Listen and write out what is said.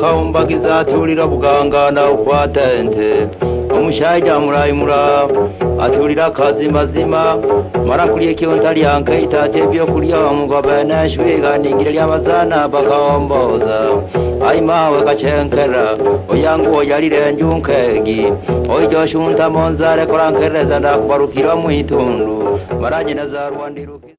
akaumbagiza atulira buganga na ukwatente omushaija murayimura atulira kazi mazima mara kuliye kyontali yanke itate byo kuliya mugabana shwiga ningira lyabazana bakaomboza aimawe kachenkera oyangu yalire njunkegi oijo shunta monzare korankereza ndakubarukira mu itundu maraje nazarwandiruki